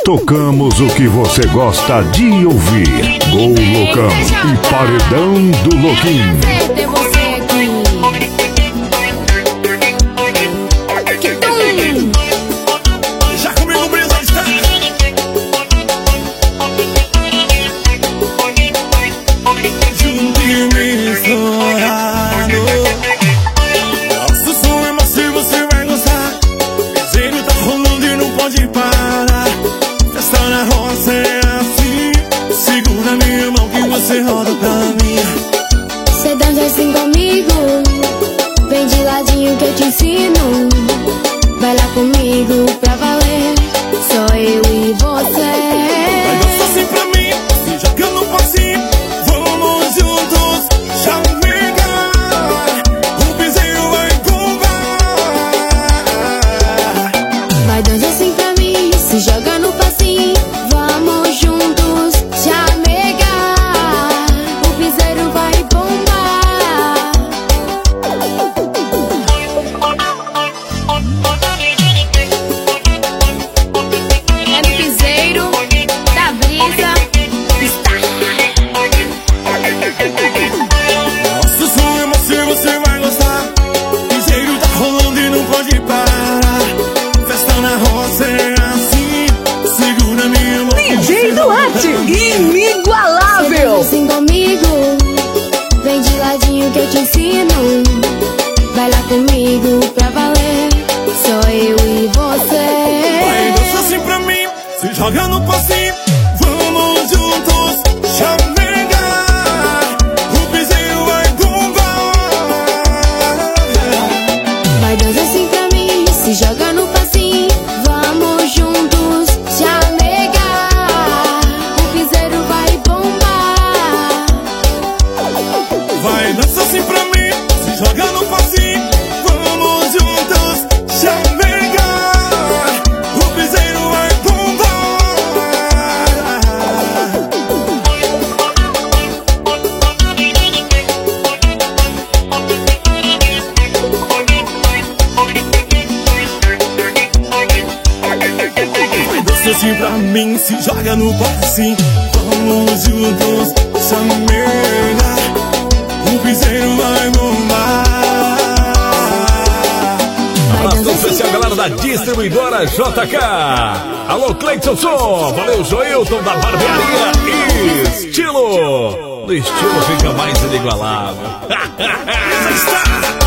Tocamos o que você gosta de ouvir. Gol Loucão e Paredão do Louquinho. Ter você aqui. Já comigo, brisa, está. Junto e misturado. Nosso som é macio, você vai gostar. Desenho tá rolando e não pode parar. Festa na roça é assim. Segura minha mão que você roda pra mim. Cê dança assim comigo. Vem de ladinho que eu te ensino. Vai lá comigo pra valer. Só eu e você. Vai dançar assim pra mim, se joga no passinho. Vamos juntos, chamegar. O piseiro vai bombar. Vai dançar assim pra mim. Se joga no passinho. Vamos juntos chamegar. O piseiro vai bombar. É no piseiro da brisa. Está. Nosso som é macio, você vai gostar. Piseiro tá rolando e não pode parar. Festa na roça é assim. Segura minha mão. DJ Duarte, inigualável. Assim comigo, vem de ladinho que eu te ensino. Vai lá comigo pra valer. Só eu e você. Vai dançar assim pra mim, se joga no passinho. Vamos juntos, chamegar. O piseiro vai bombar. Vai dançar assim pra mim, se joga no passinho. Vamos juntos chamegar. O piseiro vai bombar. Vai dançar assim pra mim, se joga no passinho. Vamos juntos, chamegar. O piseiro vai bombar. Vai dançar assim pra mim, se joga no passinho. Vamos juntos, chamegar. O piseiro vai bombar. Abraço especial, galera da distribuidora JK. Alô, Cleiton Som. Valeu, Joilton da Barbearia Estilo. No estilo fica mais inigualável. Está.